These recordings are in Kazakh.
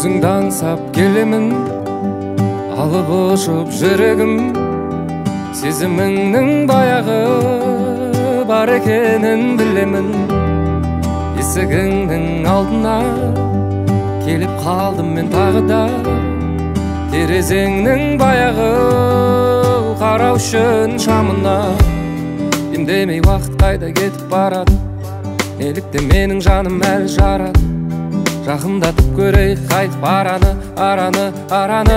өзіңді аңсап келемін, алып ұшып жүрегім, сезіміңнің баяғы бар екенін білемін. Есігіңнің алдына келіп қалдым мен тағы да, терезеңнің баяғы қарау үшін шамына. Демдемей уақыт қайда кетіп барады, неліктен менің жаным әлі жарады. Жақындатып көрейік қайтып араны.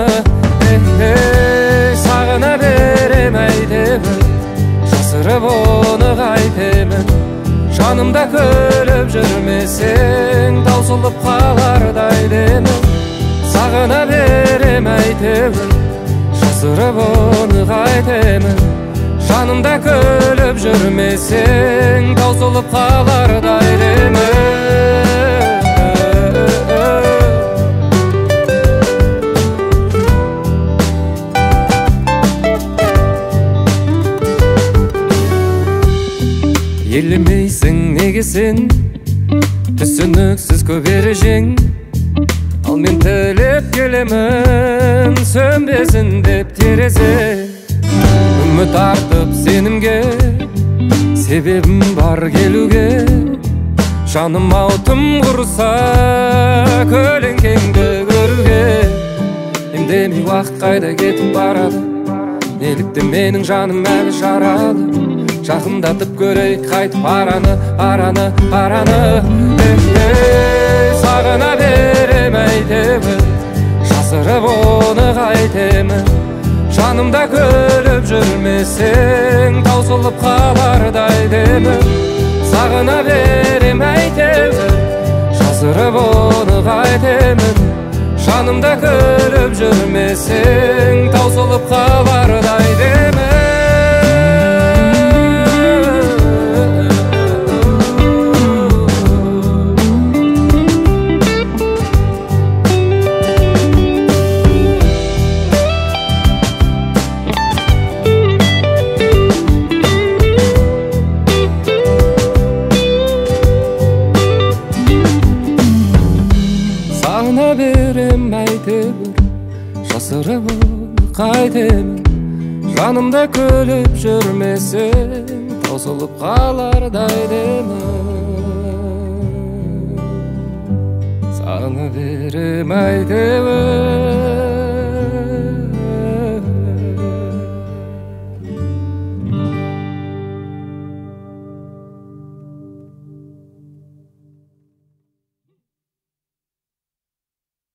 Сағына берем әйтемін, жасырып оны қайтемін. Жанымда күліп жүрмесең, таусылып қалардай демін. Сағына берем әйтемін, жасырып оны қайтемін. Жанымда күліп жүрмесең, таусылып қалардай демін. Елемейсің неге сен, түсініксіз көп ережең, ал мен тілеп келемін, сөнбесін деп терезе. Үміт артып сенімге, себебім бар келуге. Жаным аутым құрса, көлеңкеңді көруге. Демдемей уақыт қайда кетіп барады, неліктен менің жаным әлі жарады. Жақындатып көрейік қайтып араны. Сағына берем әйтемін, жасырып оны қайтемін. Жанымда күліп жүрмесең, таусылып қалардай демін. Сағына берем әйтемін, жасырып оны қайтемін. Жанымда күліп жүрмесең, таусылып қалардай демін. Сағына берем әйтемін, жасырып оны қайтемін. Жанымда күліп жүрмесең, таусылып қалардай демін. Сағына берем әйтемін.